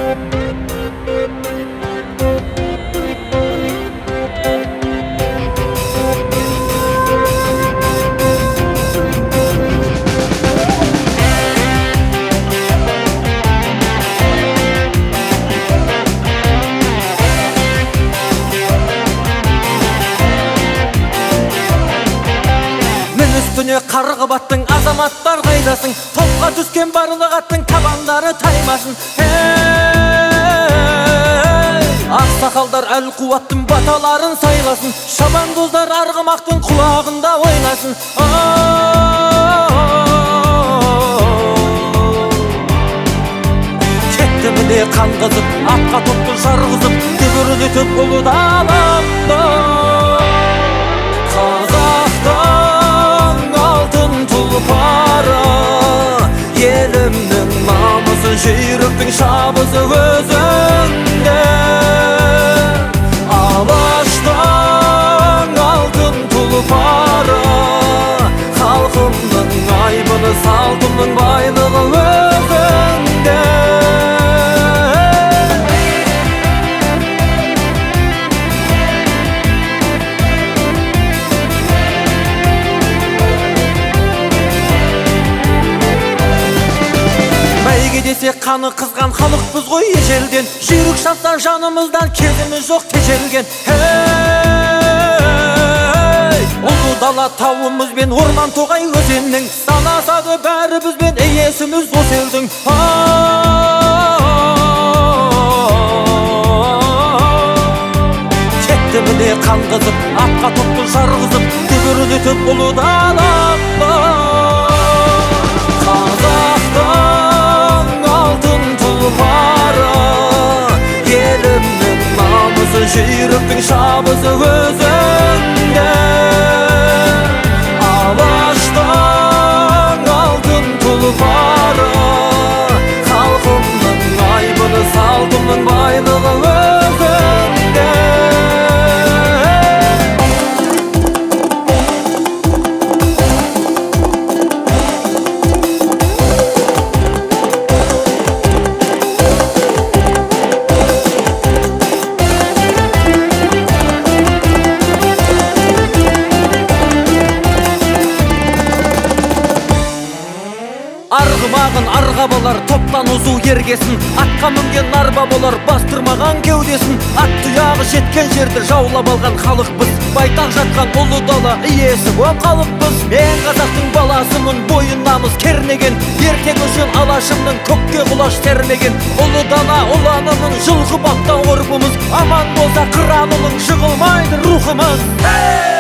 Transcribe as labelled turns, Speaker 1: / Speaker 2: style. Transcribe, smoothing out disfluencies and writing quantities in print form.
Speaker 1: Үстіне қарғып аттың азаматтар қайдасың? Топқа түскен барлық аттың табандары таймасын. Ақсақалдар әл қуаттың баталарын сайласын. Шабандоздар арғымақтың құлағында ойнасын. Кетті міне қан қызып, атқа топтың жарғызып, дүбірлетіп ұлы даламды. Елімнің намысы, жүйріктің шабысы өзіңде. Алаштың алтын тұлпары, халқымның айбыны, салтымның байлығы өзіңде. Десе қаны қызған халықпыз ғой ежелден, жүйрік шапсан жанымыздан кезіміз жоқ тежелген. Ұлы дала тауымызбен орман тоғай өзеннің, санасады бәрімізбен иесіміз осы елдің. Кетті міне қан қызып, атқа топтың жарғызып, дүбірлетіп ұлы даламды. Елімнің намысы, жүйріктің шабысы өзіңде. Алаштың алтын тұлпары, халқымның айбыны, салтымның байлығы өзіңде. Арғымағын арға болар, топтан ұзу ергесін, атқа мінген арба болар, бастырмаған кеудесін. Ат тұяғы жеткен жерді жаулап алған халықпыз, байтақ жатқан ұлы дала иесі боп қалыппыз. Мен қазақтың баласымын, бойын намыс кернеген, ертең үшін алашымның көкке құлаш термеген. Ұлы дала ұланының жылғы баптан ғұрпымыз, аман болса қыранының жығылмайды рухымыз.